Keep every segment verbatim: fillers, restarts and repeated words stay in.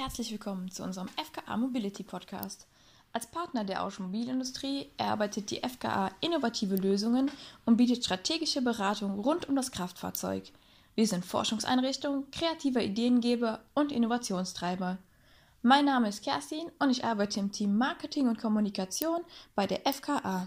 herzlich willkommen zu unserem F K A Mobility Podcast. Als Partner der Automobilindustrie erarbeitet die F K A innovative Lösungen und bietet strategische Beratung rund um das Kraftfahrzeug. Wir sind Forschungseinrichtung, kreativer Ideengeber und Innovationstreiber. Mein Name ist Kerstin und ich arbeite im Team Marketing und Kommunikation bei der F K A.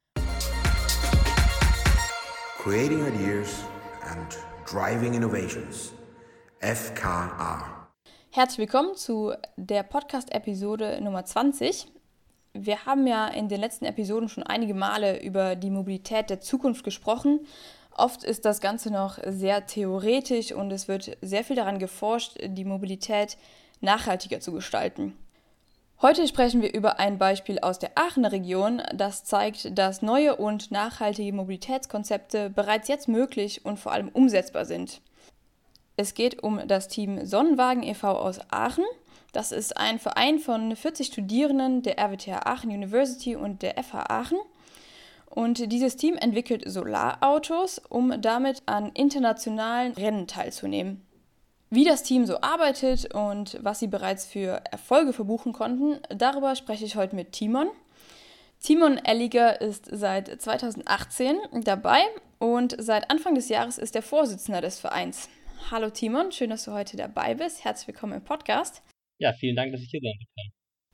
Creating Ideas and Driving Innovations. F K A. Herzlich willkommen zu der Podcast-Episode Nummer zwanzig. Wir haben ja in den letzten Episoden schon einige Male über die Mobilität der Zukunft gesprochen. Oft ist das Ganze noch sehr theoretisch und es wird sehr viel daran geforscht, die Mobilität nachhaltiger zu gestalten. Heute sprechen wir über ein Beispiel aus der Aachener Region, das zeigt, dass neue und nachhaltige Mobilitätskonzepte bereits jetzt möglich und vor allem umsetzbar sind. Es geht um das Team Sonnenwagen e V aus Aachen. Das ist ein Verein von vierzig Studierenden der R W T H Aachen University und der F H Aachen. Und dieses Team entwickelt Solarautos, um damit an internationalen Rennen teilzunehmen. Wie das Team so arbeitet und was sie bereits für Erfolge verbuchen konnten, darüber spreche ich heute mit Timon. Timon Elliger ist seit zweitausendachtzehn dabei und seit Anfang des Jahres ist er Vorsitzender des Vereins. Hallo Timon, schön, dass du heute dabei bist. Herzlich willkommen im Podcast. Ja, vielen Dank, dass ich hier sein kann.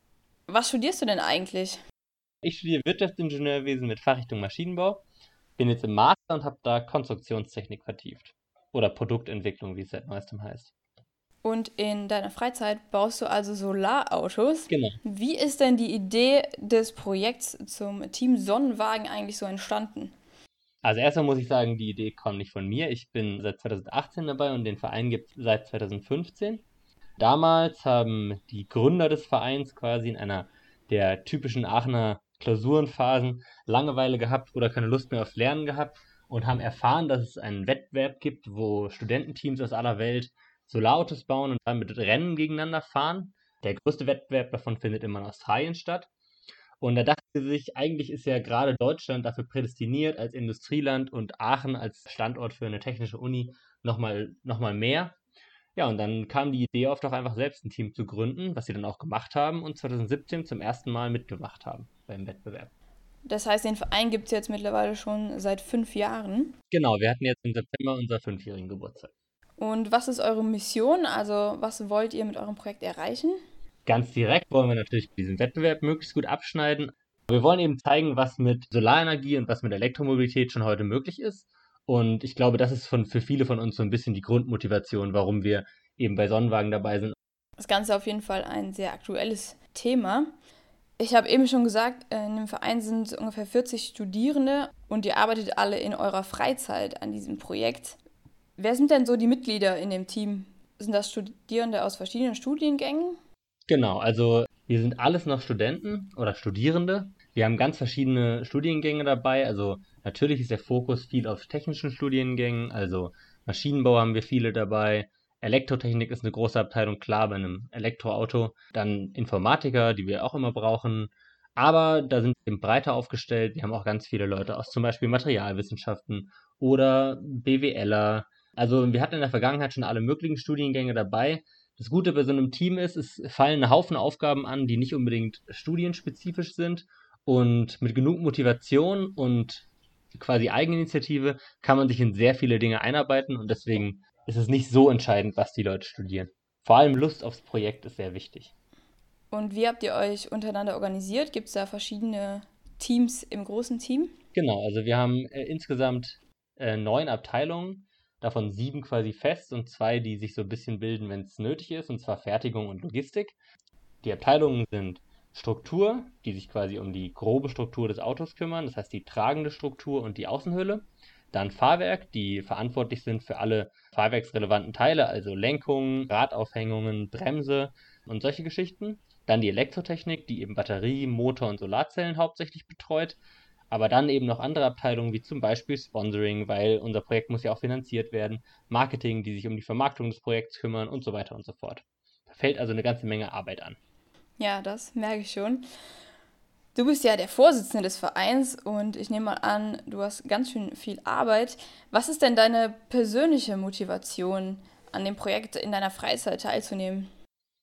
Was studierst du denn eigentlich? Ich studiere Wirtschaftsingenieurwesen mit Fachrichtung Maschinenbau, bin jetzt im Master und habe da Konstruktionstechnik vertieft. Oder Produktentwicklung, wie es seit neuestem heißt. Und in deiner Freizeit baust du also Solarautos. Genau. Wie ist denn die Idee des Projekts zum Team Sonnenwagen eigentlich so entstanden? Also erstmal muss ich sagen, die Idee kommt nicht von mir. Ich bin seit zweitausendachtzehn dabei und den Verein gibt es seit zweitausendfünfzehn. Damals haben die Gründer des Vereins quasi in einer der typischen Aachener Klausurenphasen Langeweile gehabt oder keine Lust mehr aufs Lernen gehabt und haben erfahren, dass es einen Wettbewerb gibt, wo Studententeams aus aller Welt Solarautos bauen und dann mit Rennen gegeneinander fahren. Der größte Wettbewerb davon findet immer in Australien statt. Und da dachte sie sich, eigentlich ist ja gerade Deutschland dafür prädestiniert als Industrieland und Aachen als Standort für eine technische Uni nochmal noch mal mehr. Ja, und dann kam die Idee auf, doch einfach selbst ein Team zu gründen, was sie dann auch gemacht haben und zweitausendsiebzehn zum ersten Mal mitgemacht haben beim Wettbewerb. Das heißt, den Verein gibt es jetzt mittlerweile schon seit fünf Jahren. Genau, wir hatten jetzt im September unser fünfjährigen Geburtstag. Und was ist eure Mission? Also was wollt ihr mit eurem Projekt erreichen? Ganz direkt wollen wir natürlich diesen Wettbewerb möglichst gut abschneiden. Wir wollen eben zeigen, was mit Solarenergie und was mit Elektromobilität schon heute möglich ist. Und ich glaube, das ist von, für viele von uns so ein bisschen die Grundmotivation, warum wir eben bei Sonnenwagen dabei sind. Das Ganze ist auf jeden Fall ein sehr aktuelles Thema. Ich habe eben schon gesagt, in dem Verein sind ungefähr vierzig Studierende und ihr arbeitet alle in eurer Freizeit an diesem Projekt. Wer sind denn so die Mitglieder in dem Team? Sind das Studierende aus verschiedenen Studiengängen? Genau, also wir sind alles noch Studenten oder Studierende. Wir haben ganz verschiedene Studiengänge dabei. Also natürlich ist der Fokus viel auf technischen Studiengängen. Also Maschinenbau haben wir viele dabei. Elektrotechnik ist eine große Abteilung, klar, bei einem Elektroauto. Dann Informatiker, die wir auch immer brauchen. Aber da sind wir eben breiter aufgestellt. Wir haben auch ganz viele Leute aus zum Beispiel Materialwissenschaften oder BWLer. Also wir hatten in der Vergangenheit schon alle möglichen Studiengänge dabei. Das Gute bei so einem Team ist, es fallen ein Haufen Aufgaben an, die nicht unbedingt studienspezifisch sind. Und mit genug Motivation und quasi Eigeninitiative kann man sich in sehr viele Dinge einarbeiten. Und deswegen ist es nicht so entscheidend, was die Leute studieren. Vor allem Lust aufs Projekt ist sehr wichtig. Und wie habt ihr euch untereinander organisiert? Gibt es da verschiedene Teams im großen Team? Genau, also wir haben äh, insgesamt äh, neun Abteilungen. Davon sieben quasi fest und zwei, die sich so ein bisschen bilden, wenn es nötig ist, und zwar Fertigung und Logistik. Die Abteilungen sind Struktur, die sich quasi um die grobe Struktur des Autos kümmern, das heißt die tragende Struktur und die Außenhülle. Dann Fahrwerk, die verantwortlich sind für alle fahrwerksrelevanten Teile, also Lenkung, Radaufhängungen, Bremse und solche Geschichten. Dann die Elektrotechnik, die eben Batterie, Motor und Solarzellen hauptsächlich betreut. Aber dann eben noch andere Abteilungen, wie zum Beispiel Sponsoring, weil unser Projekt muss ja auch finanziert werden, Marketing, die sich um die Vermarktung des Projekts kümmern und so weiter und so fort. Da fällt also eine ganze Menge Arbeit an. Ja, das merke ich schon. Du bist ja der Vorsitzende des Vereins und ich nehme mal an, du hast ganz schön viel Arbeit. Was ist denn deine persönliche Motivation, an dem Projekt in deiner Freizeit teilzunehmen?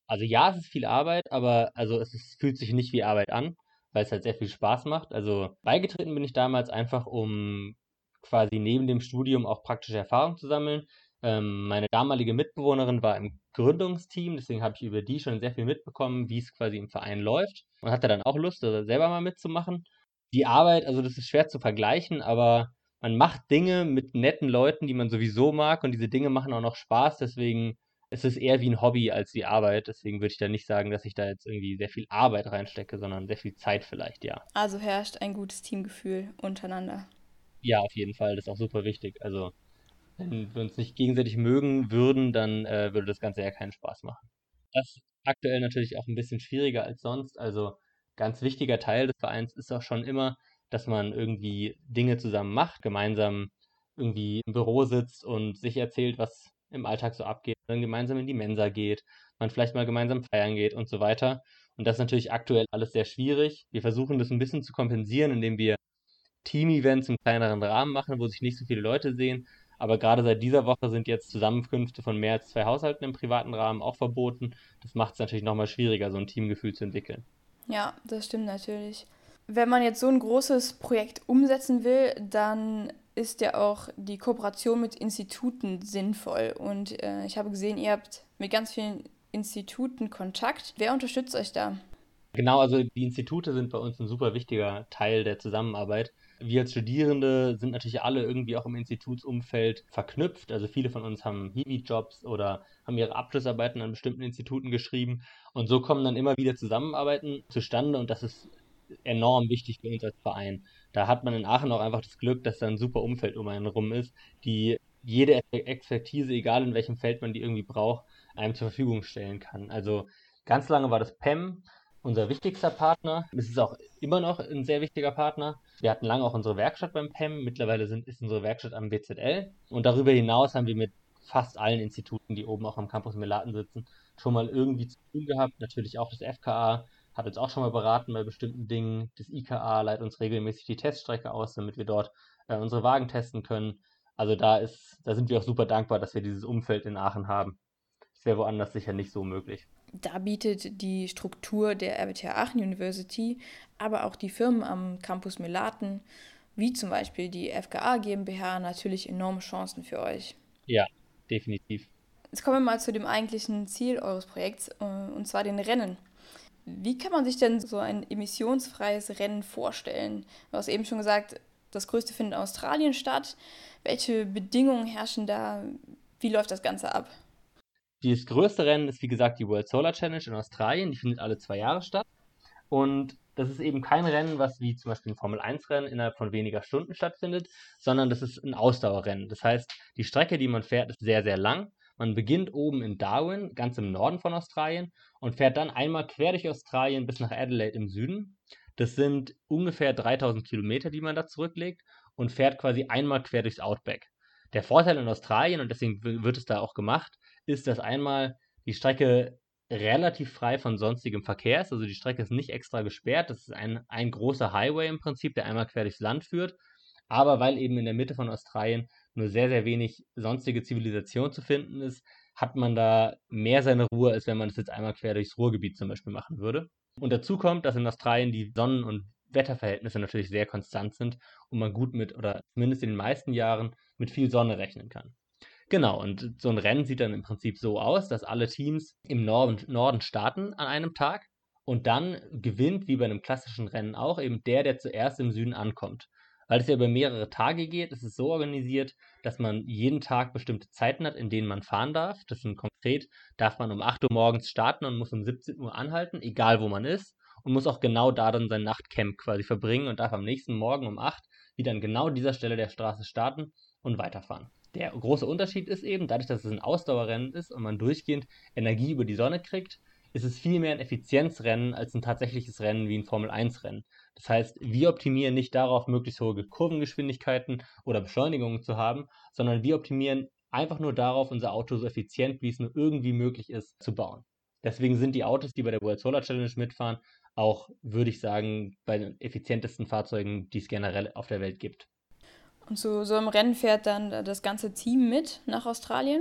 Also ja, es ist viel Arbeit, aber also es ist, fühlt sich nicht wie Arbeit an, weil es halt sehr viel Spaß macht. Also beigetreten bin ich damals einfach, um quasi neben dem Studium auch praktische Erfahrung zu sammeln. Ähm, meine damalige Mitbewohnerin war im Gründungsteam, deswegen habe ich über die schon sehr viel mitbekommen, wie es quasi im Verein läuft und hatte dann auch Lust, da selber mal mitzumachen. Die Arbeit, also das ist schwer zu vergleichen, aber man macht Dinge mit netten Leuten, die man sowieso mag, und diese Dinge machen auch noch Spaß, deswegen ist es eher wie ein Hobby als wie Arbeit. Deswegen würde ich da nicht sagen, dass ich da jetzt irgendwie sehr viel Arbeit reinstecke, sondern sehr viel Zeit vielleicht, ja. Also herrscht ein gutes Teamgefühl untereinander. Ja, auf jeden Fall, das ist auch super wichtig. Also, wenn wir uns nicht gegenseitig mögen würden, dann äh, würde das Ganze ja keinen Spaß machen. Das ist aktuell natürlich auch ein bisschen schwieriger als sonst. Also, ganz wichtiger Teil des Vereins ist auch schon immer, dass man irgendwie Dinge zusammen macht, gemeinsam irgendwie im Büro sitzt und sich erzählt, was im Alltag so abgeht, dann gemeinsam in die Mensa geht, man vielleicht mal gemeinsam feiern geht und so weiter. Und das ist natürlich aktuell alles sehr schwierig. Wir versuchen das ein bisschen zu kompensieren, indem wir Team-Events im kleineren Rahmen machen, wo sich nicht so viele Leute sehen. Aber gerade seit dieser Woche sind jetzt Zusammenkünfte von mehr als zwei Haushalten im privaten Rahmen auch verboten. Das macht es natürlich nochmal schwieriger, so ein Teamgefühl zu entwickeln. Ja, das stimmt natürlich. Wenn man jetzt so ein großes Projekt umsetzen will, dann ist ja auch die Kooperation mit Instituten sinnvoll. Und äh, ich habe gesehen, ihr habt mit ganz vielen Instituten Kontakt. Wer unterstützt euch da? Genau, also die Institute sind bei uns ein super wichtiger Teil der Zusammenarbeit. Wir als Studierende sind natürlich alle irgendwie auch im Institutsumfeld verknüpft. Also viele von uns haben Hiwi-Jobs oder haben ihre Abschlussarbeiten an bestimmten Instituten geschrieben. Und so kommen dann immer wieder Zusammenarbeiten zustande, und das ist enorm wichtig für uns als Verein. Da hat man in Aachen auch einfach das Glück, dass da ein super Umfeld um einen rum ist, die jede Expertise, egal in welchem Feld man die irgendwie braucht, einem zur Verfügung stellen kann. Also ganz lange war das P E M unser wichtigster Partner. Es ist auch immer noch ein sehr wichtiger Partner. Wir hatten lange auch unsere Werkstatt beim P E M. Mittlerweile sind, ist unsere Werkstatt am W Z L. Und darüber hinaus haben wir mit fast allen Instituten, die oben auch am Campus Melaten sitzen, schon mal irgendwie zu tun gehabt. Natürlich auch das F K A hat uns auch schon mal beraten bei bestimmten Dingen. Das I K A leitet uns regelmäßig die Teststrecke aus, damit wir dort äh, unsere Wagen testen können. Also da ist, da sind wir auch super dankbar, dass wir dieses Umfeld in Aachen haben. Das wäre woanders sicher nicht so möglich. Da bietet die Struktur der R W T H Aachen University, aber auch die Firmen am Campus Melaten, wie zum Beispiel die F K A GmbH, natürlich enorme Chancen für euch. Ja, definitiv. Jetzt kommen wir mal zu dem eigentlichen Ziel eures Projekts, und zwar den Rennen. Wie kann man sich denn so ein emissionsfreies Rennen vorstellen? Du hast eben schon gesagt, das größte findet in Australien statt. Welche Bedingungen herrschen da? Wie läuft das Ganze ab? Das größte Rennen ist, wie gesagt, die World Solar Challenge in Australien. Die findet alle zwei Jahre statt. Und das ist eben kein Rennen, was wie zum Beispiel ein Formel eins Rennen innerhalb von weniger Stunden stattfindet, sondern das ist ein Ausdauerrennen. Das heißt, die Strecke, die man fährt, ist sehr, sehr lang. Man beginnt oben in Darwin, ganz im Norden von Australien, und fährt dann einmal quer durch Australien bis nach Adelaide im Süden. Das sind ungefähr dreitausend Kilometer, die man da zurücklegt, und fährt quasi einmal quer durchs Outback. Der Vorteil in Australien, und deswegen wird es da auch gemacht, ist, dass einmal die Strecke relativ frei von sonstigem Verkehr ist. Also die Strecke ist nicht extra gesperrt. Das ist ein, ein großer Highway im Prinzip, der einmal quer durchs Land führt. Aber weil eben in der Mitte von Australien nur sehr, sehr wenig sonstige Zivilisation zu finden ist, hat man da mehr seine Ruhe, als wenn man es jetzt einmal quer durchs Ruhrgebiet zum Beispiel machen würde. Und dazu kommt, dass in Australien die Sonnen- und Wetterverhältnisse natürlich sehr konstant sind und man gut mit, oder zumindest in den meisten Jahren, mit viel Sonne rechnen kann. Genau, und so ein Rennen sieht dann im Prinzip so aus, dass alle Teams im Norden, Norden starten an einem Tag, und dann gewinnt, wie bei einem klassischen Rennen auch, eben der, der zuerst im Süden ankommt. Weil es ja über mehrere Tage geht, ist es so organisiert, dass man jeden Tag bestimmte Zeiten hat, in denen man fahren darf. Das sind konkret, darf man um acht Uhr morgens starten und muss um siebzehn Uhr anhalten, egal wo man ist, und muss auch genau da dann sein Nachtcamp quasi verbringen und darf am nächsten Morgen um acht wieder an genau dieser Stelle der Straße starten und weiterfahren. Der große Unterschied ist eben, dadurch, dass es ein Ausdauerrennen ist und man durchgehend Energie über die Sonne kriegt, ist es viel mehr ein Effizienzrennen als ein tatsächliches Rennen wie ein Formel eins Rennen. Das heißt, wir optimieren nicht darauf, möglichst hohe Kurvengeschwindigkeiten oder Beschleunigungen zu haben, sondern wir optimieren einfach nur darauf, unser Auto so effizient, wie es nur irgendwie möglich ist, zu bauen. Deswegen sind die Autos, die bei der World Solar Challenge mitfahren, auch, würde ich sagen, bei den effizientesten Fahrzeugen, die es generell auf der Welt gibt. Und zu so einem Rennen fährt dann das ganze Team mit nach Australien?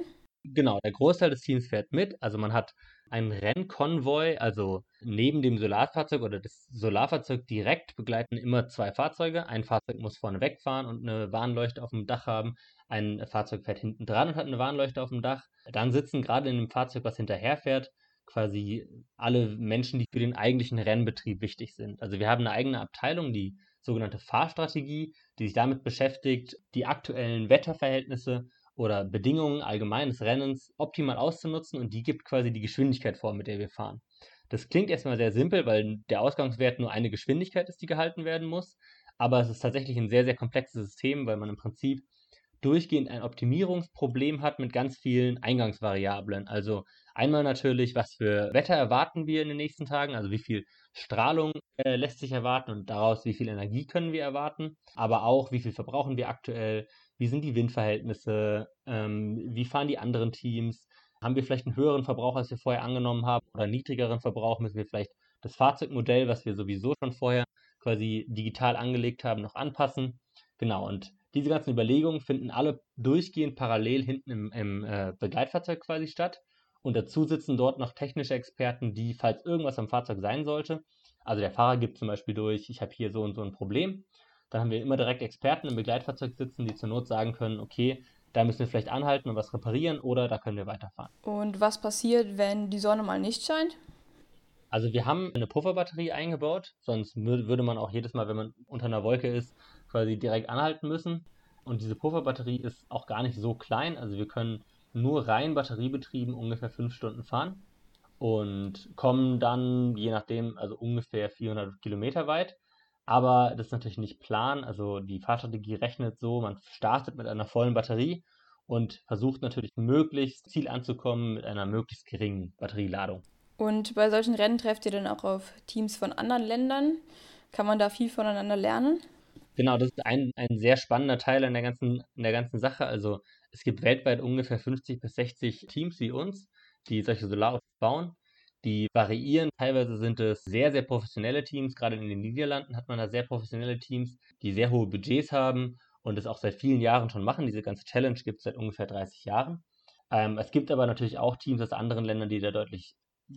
Genau, der Großteil des Teams fährt mit. Also man hat einen Rennkonvoi, also neben dem Solarfahrzeug oder das Solarfahrzeug direkt begleiten immer zwei Fahrzeuge. Ein Fahrzeug muss vorne wegfahren und eine Warnleuchte auf dem Dach haben. Ein Fahrzeug fährt hinten dran und hat eine Warnleuchte auf dem Dach. Dann sitzen gerade in dem Fahrzeug, was hinterher fährt, quasi alle Menschen, die für den eigentlichen Rennbetrieb wichtig sind. Also wir haben eine eigene Abteilung, die sogenannte Fahrstrategie, die sich damit beschäftigt, die aktuellen Wetterverhältnisse oder Bedingungen allgemein des Rennens optimal auszunutzen, und die gibt quasi die Geschwindigkeit vor, mit der wir fahren. Das klingt erstmal sehr simpel, weil der Ausgangswert nur eine Geschwindigkeit ist, die gehalten werden muss, aber es ist tatsächlich ein sehr, sehr komplexes System, weil man im Prinzip durchgehend ein Optimierungsproblem hat mit ganz vielen Eingangsvariablen. Also einmal natürlich, was für Wetter erwarten wir in den nächsten Tagen, also wie viel Strahlung äh, lässt sich erwarten und daraus wie viel Energie können wir erwarten, aber auch wie viel verbrauchen wir aktuell, wie sind die Windverhältnisse, ähm, wie fahren die anderen Teams, haben wir vielleicht einen höheren Verbrauch, als wir vorher angenommen haben, oder einen niedrigeren Verbrauch, müssen wir vielleicht das Fahrzeugmodell, was wir sowieso schon vorher quasi digital angelegt haben, noch anpassen. Genau, und diese ganzen Überlegungen finden alle durchgehend parallel hinten im, im äh, Begleitfahrzeug quasi statt. Und dazu sitzen dort noch technische Experten, die, falls irgendwas am Fahrzeug sein sollte, also der Fahrer gibt zum Beispiel durch, ich habe hier so und so ein Problem, dann haben wir immer direkt Experten im Begleitfahrzeug sitzen, die zur Not sagen können, okay, da müssen wir vielleicht anhalten und was reparieren oder da können wir weiterfahren. Und was passiert, wenn die Sonne mal nicht scheint? Also wir haben eine Pufferbatterie eingebaut, sonst mü- würde man auch jedes Mal, wenn man unter einer Wolke ist, quasi direkt anhalten müssen. Und diese Pufferbatterie ist auch gar nicht so klein, also wir können nur rein batteriebetrieben ungefähr fünf Stunden fahren und kommen dann, je nachdem, also ungefähr vierhundert Kilometer weit. Aber das ist natürlich nicht plan, also die Fahrstrategie rechnet so, man startet mit einer vollen Batterie und versucht natürlich möglichst Ziel anzukommen mit einer möglichst geringen Batterieladung. Und bei solchen Rennen trefft ihr dann auch auf Teams von anderen Ländern? Kann man da viel voneinander lernen? Genau, das ist ein, ein sehr spannender Teil in der ganzen, in der ganzen Sache. Also es gibt weltweit ungefähr fünfzig bis sechzig Teams wie uns, die solche Solarautos bauen. Die variieren. Teilweise sind es sehr, sehr professionelle Teams. Gerade in den Niederlanden hat man da sehr professionelle Teams, die sehr hohe Budgets haben und es auch seit vielen Jahren schon machen. Diese ganze Challenge gibt es seit ungefähr dreißig Jahren. Ähm, es gibt aber natürlich auch Teams aus anderen Ländern, die da deutlich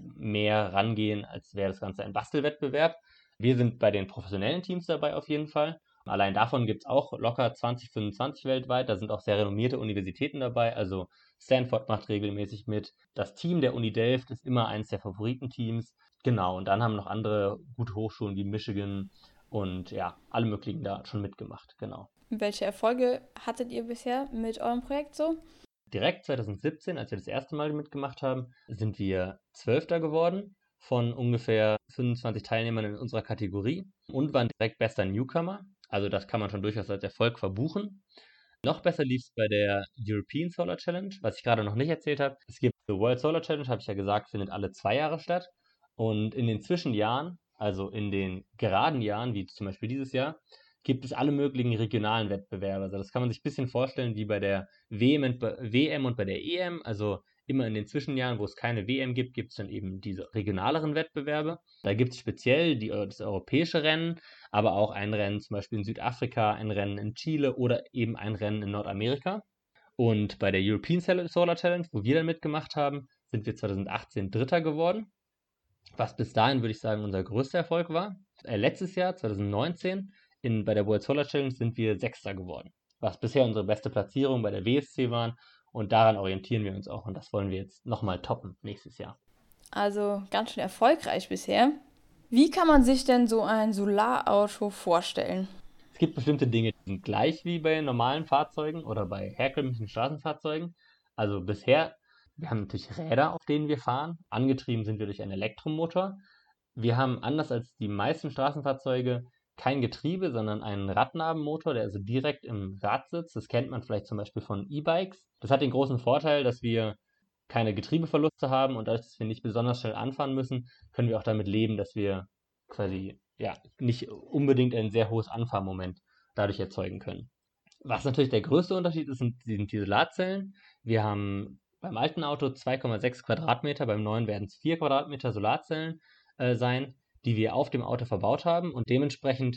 mehr rangehen, als wäre das Ganze ein Bastelwettbewerb. Wir sind bei den professionellen Teams dabei auf jeden Fall. Allein davon gibt es auch locker zwanzig, fünfundzwanzig weltweit. Da sind auch sehr renommierte Universitäten dabei. Also Stanford macht regelmäßig mit. Das Team der Uni Delft ist immer eines der Favoritenteams. Genau, und dann haben noch andere gute Hochschulen wie Michigan und ja, alle möglichen da schon mitgemacht. Genau. Welche Erfolge hattet ihr bisher mit eurem Projekt so? Direkt zwanzig siebzehn, als wir das erste Mal mitgemacht haben, sind wir Zwölfter geworden von ungefähr fünfundzwanzig Teilnehmern in unserer Kategorie und waren direkt bester Newcomer. Also das kann man schon durchaus als Erfolg verbuchen. Noch besser lief es bei der European Solar Challenge, was ich gerade noch nicht erzählt habe. Es gibt die World Solar Challenge, habe ich ja gesagt, findet alle zwei Jahre statt. Und in den Zwischenjahren, also in den geraden Jahren, wie zum Beispiel dieses Jahr, gibt es alle möglichen regionalen Wettbewerbe. Also das kann man sich ein bisschen vorstellen wie bei der W M und bei, W M und bei der E M. Also immer in den Zwischenjahren, wo es keine W M gibt, gibt es dann eben diese regionaleren Wettbewerbe. Da gibt es speziell die, das europäische Rennen, aber auch ein Rennen zum Beispiel in Südafrika, ein Rennen in Chile oder eben ein Rennen in Nordamerika. Und bei der European Solar Challenge, wo wir dann mitgemacht haben, sind wir zwanzig achtzehn Dritter geworden, was bis dahin, würde ich sagen, unser größter Erfolg war. Äh, letztes Jahr, zwanzig neunzehn, in, bei der World Solar Challenge sind wir Sechster geworden, was bisher unsere beste Platzierung bei der W S C waren. Und daran orientieren wir uns auch und das wollen wir jetzt nochmal toppen nächstes Jahr. Also ganz schön erfolgreich bisher. Wie kann man sich denn so ein Solarauto vorstellen? Es gibt bestimmte Dinge, die sind gleich wie bei normalen Fahrzeugen oder bei herkömmlichen Straßenfahrzeugen. Also bisher, wir haben natürlich Räder, auf denen wir fahren. Angetrieben sind wir durch einen Elektromotor. Wir haben, anders als die meisten Straßenfahrzeuge, kein Getriebe, sondern einen Radnabenmotor, der also direkt im Rad sitzt. Das kennt man vielleicht zum Beispiel von E-Bikes. Das hat den großen Vorteil, dass wir keine Getriebeverluste haben und dadurch, dass wir nicht besonders schnell anfahren müssen, können wir auch damit leben, dass wir quasi ja nicht unbedingt ein sehr hohes Anfahrmoment dadurch erzeugen können. Was natürlich der größte Unterschied ist, sind, sind diese Solarzellen. Wir haben beim alten Auto zwei Komma sechs Quadratmeter, beim neuen werden es vier Quadratmeter Solarzellen äh, sein, die wir auf dem Auto verbaut haben und dementsprechend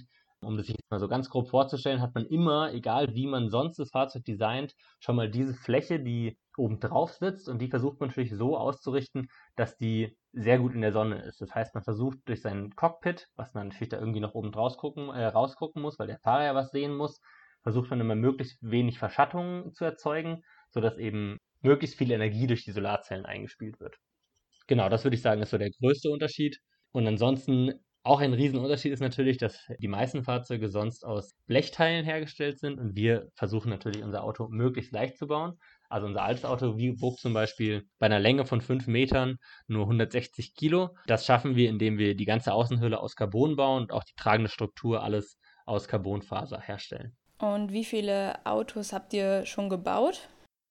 Um das sich jetzt mal so ganz grob vorzustellen, hat man immer, egal wie man sonst das Fahrzeug designt, schon mal diese Fläche, die oben drauf sitzt, und die versucht man natürlich so auszurichten, dass die sehr gut in der Sonne ist. Das heißt, man versucht durch sein Cockpit, was man natürlich da irgendwie noch oben draus gucken, äh, rausgucken muss, weil der Fahrer ja was sehen muss, versucht man immer möglichst wenig Verschattung zu erzeugen, sodass eben möglichst viel Energie durch die Solarzellen eingespielt wird. Genau, das würde ich sagen, ist so der größte Unterschied. Und ansonsten auch ein Riesenunterschied ist natürlich, dass die meisten Fahrzeuge sonst aus Blechteilen hergestellt sind und wir versuchen natürlich unser Auto möglichst leicht zu bauen. Also unser altes Auto wog zum Beispiel bei einer Länge von fünf Metern nur hundertsechzig Kilo. Das schaffen wir, indem wir die ganze Außenhülle aus Carbon bauen und auch die tragende Struktur alles aus Carbonfaser herstellen. Und wie viele Autos habt ihr schon gebaut?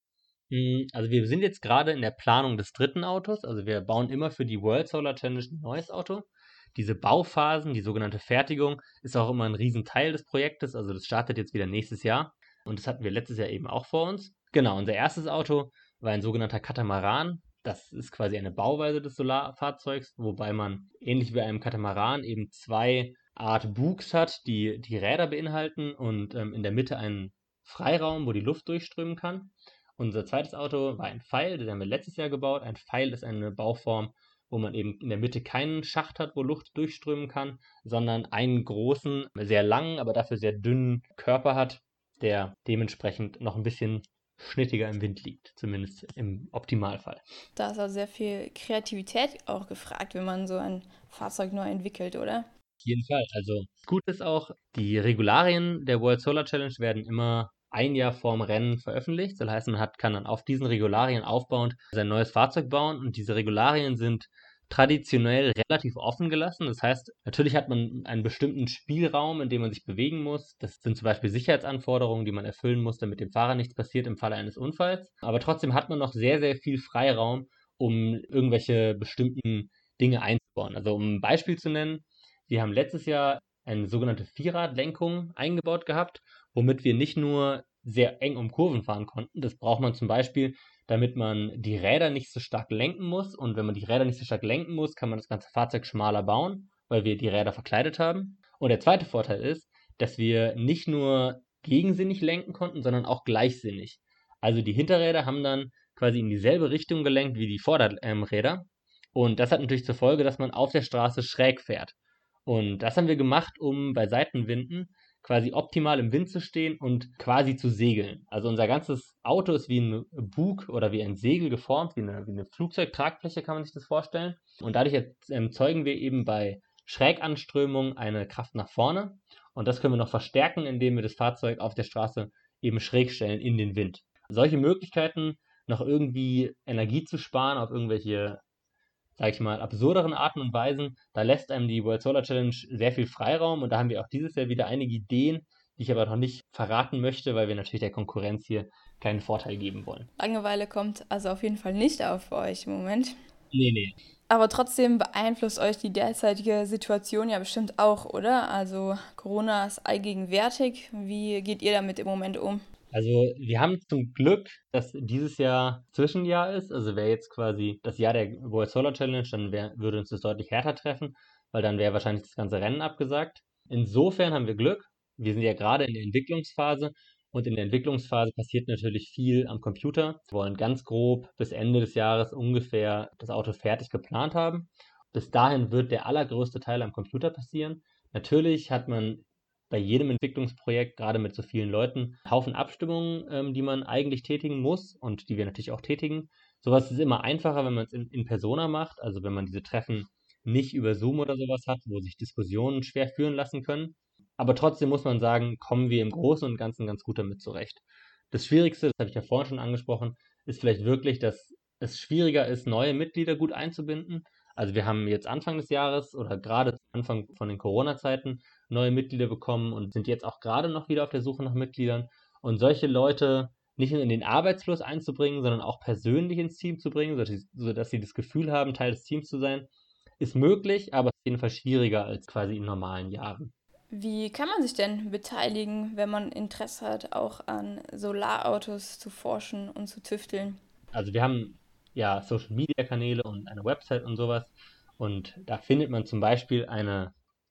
Also wir sind jetzt gerade in der Planung des dritten Autos. Also wir bauen immer für die World Solar Challenge ein neues Auto. Diese Bauphasen, die sogenannte Fertigung, ist auch immer ein Riesenteil des Projektes. Also das startet jetzt wieder nächstes Jahr. Und das hatten wir letztes Jahr eben auch vor uns. Genau, unser erstes Auto war ein sogenannter Katamaran. Das ist quasi eine Bauweise des Solarfahrzeugs, wobei man ähnlich wie bei einem Katamaran eben zwei Art Bugs hat, die die Räder beinhalten und ähm, in der Mitte einen Freiraum, wo die Luft durchströmen kann. Unser zweites Auto war ein Pfeil, das haben wir letztes Jahr gebaut. Ein Pfeil ist eine Bauform, wo man eben in der Mitte keinen Schacht hat, wo Luft durchströmen kann, sondern einen großen, sehr langen, aber dafür sehr dünnen Körper hat, der dementsprechend noch ein bisschen schnittiger im Wind liegt, zumindest im Optimalfall. Da ist also sehr viel Kreativität auch gefragt, wenn man so ein Fahrzeug neu entwickelt, oder? Auf jeden Fall. Also gut ist auch, die Regularien der World Solar Challenge werden immer ein Jahr vorm Rennen veröffentlicht. Das heißt, man hat, kann dann auf diesen Regularien aufbauend sein neues Fahrzeug bauen und diese Regularien sind traditionell relativ offen gelassen. Das heißt, natürlich hat man einen bestimmten Spielraum, in dem man sich bewegen muss. Das sind zum Beispiel Sicherheitsanforderungen, die man erfüllen muss, damit dem Fahrer nichts passiert im Falle eines Unfalls. Aber trotzdem hat man noch sehr, sehr viel Freiraum, um irgendwelche bestimmten Dinge einzubauen. Also um ein Beispiel zu nennen, wir haben letztes Jahr eine sogenannte Vierradlenkung eingebaut gehabt, womit wir nicht nur sehr eng um Kurven fahren konnten. Das braucht man zum Beispiel, damit man die Räder nicht so stark lenken muss. Und wenn man die Räder nicht so stark lenken muss, kann man das ganze Fahrzeug schmaler bauen, weil wir die Räder verkleidet haben. Und der zweite Vorteil ist, dass wir nicht nur gegensinnig lenken konnten, sondern auch gleichsinnig. Also die Hinterräder haben dann quasi in dieselbe Richtung gelenkt wie die Vorderräder. Und das hat natürlich zur Folge, dass man auf der Straße schräg fährt. Und das haben wir gemacht, um bei Seitenwinden quasi optimal im Wind zu stehen und quasi zu segeln. Also unser ganzes Auto ist wie ein Bug oder wie ein Segel geformt, wie eine, wie eine Flugzeugtragfläche kann man sich das vorstellen. Und dadurch erzeugen wir eben bei Schräganströmung eine Kraft nach vorne. Und das können wir noch verstärken, indem wir das Fahrzeug auf der Straße eben schräg stellen in den Wind. Solche Möglichkeiten, noch irgendwie Energie zu sparen auf irgendwelche, sag ich mal, absurderen Arten und Weisen, da lässt einem die World Solar Challenge sehr viel Freiraum und da haben wir auch dieses Jahr wieder einige Ideen, die ich aber noch nicht verraten möchte, weil wir natürlich der Konkurrenz hier keinen Vorteil geben wollen. Langeweile kommt also auf jeden Fall nicht auf für euch im Moment. Nee, nee. Aber trotzdem beeinflusst euch die derzeitige Situation ja bestimmt auch, oder? Also Corona ist allgegenwärtig. Wie geht ihr damit im Moment um? Also wir haben zum Glück, dass dieses Jahr Zwischenjahr ist. Also wäre jetzt quasi das Jahr der World Solar Challenge, dann wär, würde uns das deutlich härter treffen, weil dann wäre wahrscheinlich das ganze Rennen abgesagt. Insofern haben wir Glück. Wir sind ja gerade in der Entwicklungsphase und in der Entwicklungsphase passiert natürlich viel am Computer. Wir wollen ganz grob bis Ende des Jahres ungefähr das Auto fertig geplant haben. Bis dahin wird der allergrößte Teil am Computer passieren. Natürlich hat man bei jedem Entwicklungsprojekt, gerade mit so vielen Leuten, einen Haufen Abstimmungen, ähm, die man eigentlich tätigen muss und die wir natürlich auch tätigen. Sowas ist immer einfacher, wenn man es in, in Persona macht, also wenn man diese Treffen nicht über Zoom oder sowas hat, wo sich Diskussionen schwer führen lassen können. Aber trotzdem muss man sagen, kommen wir im Großen und Ganzen ganz gut damit zurecht. Das Schwierigste, das habe ich ja vorhin schon angesprochen, ist vielleicht wirklich, dass es schwieriger ist, neue Mitglieder gut einzubinden. Also wir haben jetzt Anfang des Jahres oder gerade Anfang von den Corona-Zeiten neue Mitglieder bekommen und sind jetzt auch gerade noch wieder auf der Suche nach Mitgliedern. Und solche Leute nicht nur in den Arbeitsfluss einzubringen, sondern auch persönlich ins Team zu bringen, sodass sie das Gefühl haben, Teil des Teams zu sein, ist möglich, aber auf jeden Fall schwieriger als quasi in normalen Jahren. Wie kann man sich denn beteiligen, wenn man Interesse hat, auch an Solarautos zu forschen und zu tüfteln? Also wir haben ja Social-Media-Kanäle und eine Website und sowas. Und da findet man zum Beispiel eine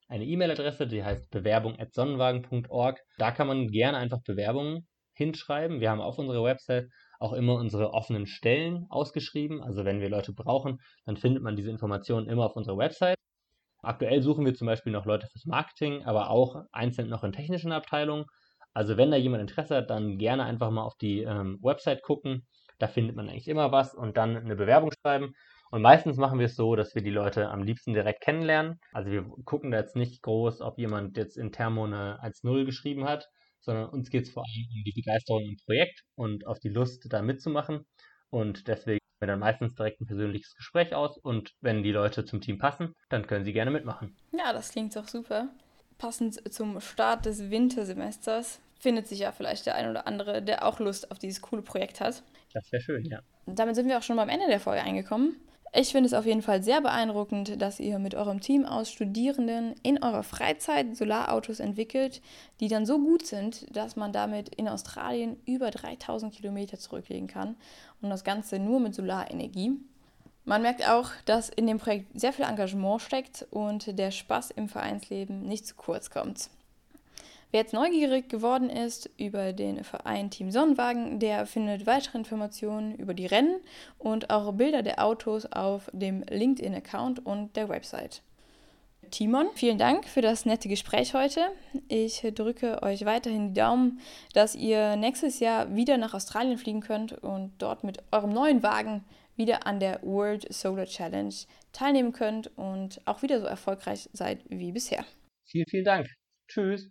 eine E-Mail-Adresse, die heißt bewerbung at sonnenwagen punkt org. Da kann man gerne einfach Bewerbungen hinschreiben. Wir haben auf unserer Website auch immer unsere offenen Stellen ausgeschrieben. Also wenn wir Leute brauchen, dann findet man diese Informationen immer auf unserer Website. Aktuell suchen wir zum Beispiel noch Leute fürs Marketing, aber auch einzeln noch in technischen Abteilungen. Also wenn da jemand Interesse hat, dann gerne einfach mal auf die ähm, Website gucken. Da findet man eigentlich immer was und dann eine Bewerbung schreiben. Und meistens machen wir es so, dass wir die Leute am liebsten direkt kennenlernen. Also wir gucken da jetzt nicht groß, ob jemand jetzt in Thermo eine eins null geschrieben hat, sondern uns geht es vor allem um die Begeisterung im Projekt und auf die Lust, da mitzumachen. Und deswegen wir dann meistens direkt ein persönliches Gespräch aus und wenn die Leute zum Team passen, dann können sie gerne mitmachen. Ja, das klingt doch super. Passend zum Start des Wintersemesters findet sich ja vielleicht der ein oder andere, der auch Lust auf dieses coole Projekt hat. Das wäre schön, ja. Damit sind wir auch schon beim Ende der Folge angekommen. Ich finde es auf jeden Fall sehr beeindruckend, dass ihr mit eurem Team aus Studierenden in eurer Freizeit Solarautos entwickelt, die dann so gut sind, dass man damit in Australien über dreitausend Kilometer zurücklegen kann und das Ganze nur mit Solarenergie. Man merkt auch, dass in dem Projekt sehr viel Engagement steckt und der Spaß im Vereinsleben nicht zu kurz kommt. Wer jetzt neugierig geworden ist über den Verein Team Sonnenwagen, der findet weitere Informationen über die Rennen und auch Bilder der Autos auf dem LinkedIn-Account und der Website. Timon, vielen Dank für das nette Gespräch heute. Ich drücke euch weiterhin die Daumen, dass ihr nächstes Jahr wieder nach Australien fliegen könnt und dort mit eurem neuen Wagen wieder an der World Solar Challenge teilnehmen könnt und auch wieder so erfolgreich seid wie bisher. Vielen, vielen Dank. Tschüss.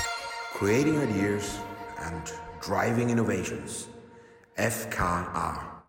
Creating ideas and driving innovations. F K R.